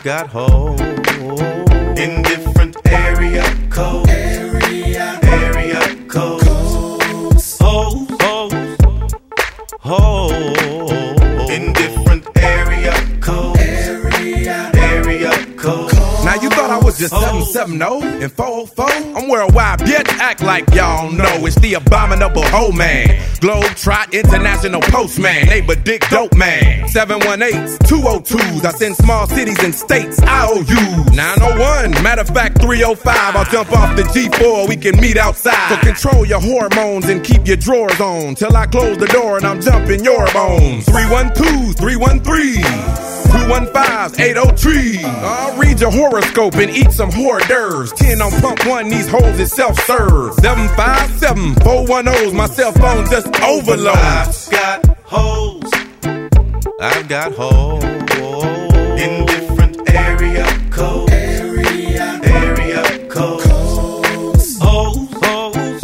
got hoes in different area codes. Area codes. Hoes, hoes, hoes in different area codes. Area codes. Now you thought I was just 770 and 404? I'm worldwide, bitch, act like y'all know. It's the abominable hoe man, Globetrot International Postman, neighbor dick dope man. 718s, 202s, I send small cities and states IOUs. 901, matter of fact 305, I'll jump off the G4, we can meet outside. So control your hormones and keep your drawers on till I close the door and I'm jumping your bones. 312s, 313s, 215s, 803. I'll read your horoscope and eat some hors d'oeuvres. 10 on pump 1, these hoes is self-serve. 757 410s, my cell phone just overloads. I've got hoes in different area codes. Area codes. Hoes, hoes,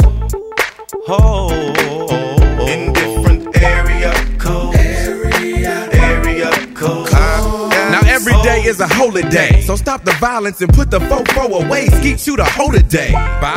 hoes in different area codes. Area codes. Now every day is a holiday, so stop the violence and put the fofo away. Skeet shoot a hoe today.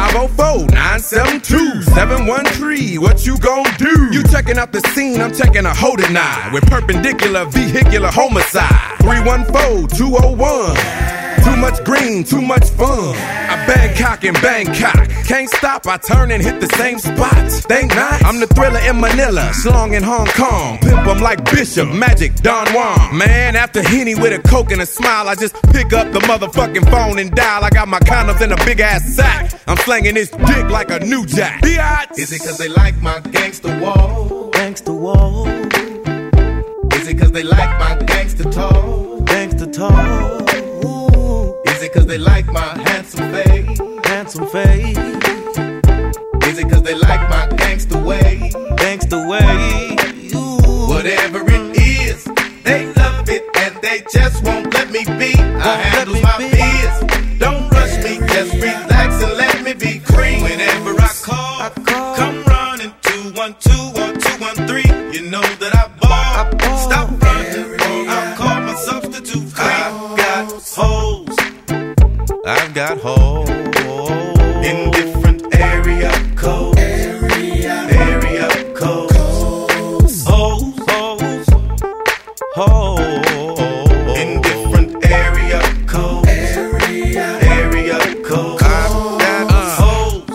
504-972-713. What you gon' do? You checking out the scene, I'm checking a hoe tonight with perpendicular vehicular homicide. 314-201. Too much green, too much fun. I Bangkok and Bangkok. Can't stop, I turn and hit the same spot. Think not, I'm the thriller in Manila, Slong in Hong Kong. Pimp 'em like Bishop, Magic, Don Juan. Man, after Henny with a coke and a smile, I just pick up the motherfucking phone and dial. I got my condoms in a big ass sack. I'm slanging this dick like a new jack. Is it cause they like my gangster wall? Gangsta wall, Is it cause they like my gangster talk? gangsta talk, Is it cause they like my handsome face? handsome face, Is it cause they like my gangster way? gangsta way. Whatever it is, they love it and they just won't let me be. I handle my biz. Don't rush me, just relax and let me be free. Whenever I call, come running 212 or 213. You know that I ball. Stop running or I'll call my substitute free. I've got hoes In different area codes. Area codes. hoes, hoes, hoes In different area codes. Area codes. hoes.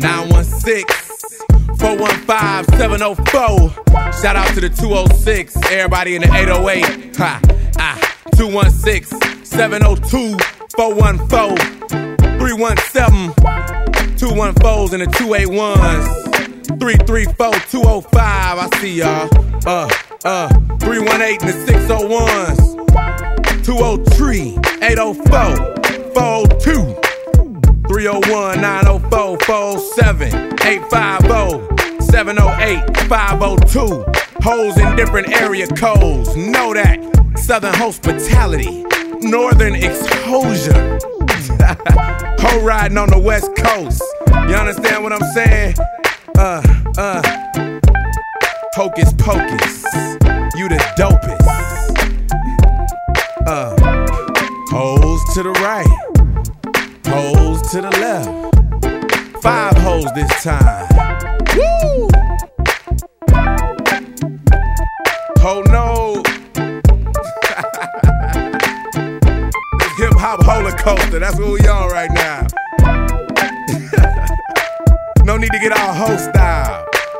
916-415-704. Shout out to the 206, everybody in the 808. 216-702-414. 317 214s and the 281s. 334-205. I see y'all. 318 and the 601s. 203-804 402. 301-904-407. 850-708-502. Hoes in different area codes. Know that. Southern hospitality. Northern exposure. Hoe riding on the West Coast. You understand what I'm saying? Hocus pocus. You the dopest. Hoes to the right. Hoes to the left. 5 hoes this time. Woo! Ho no. Hip hop roller coaster, that's what we on right now. No need to get all hoe style.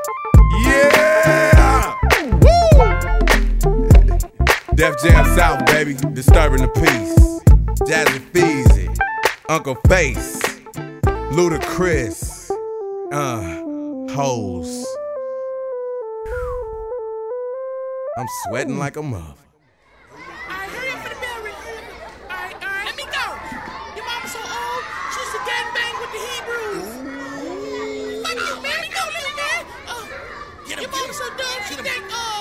Yeah! Woo! Def Jam South, baby, disturbing the peace. Jazzy Feezy, Uncle Face, Ludacris, hoes. I'm sweating like a mother. Hurry up for the bell ring. Alright, let me go. Your mama's so old, she used to gangbang with the Hebrews. Fuck you, man. Let me go, little man. Your mama's so dumb, she think,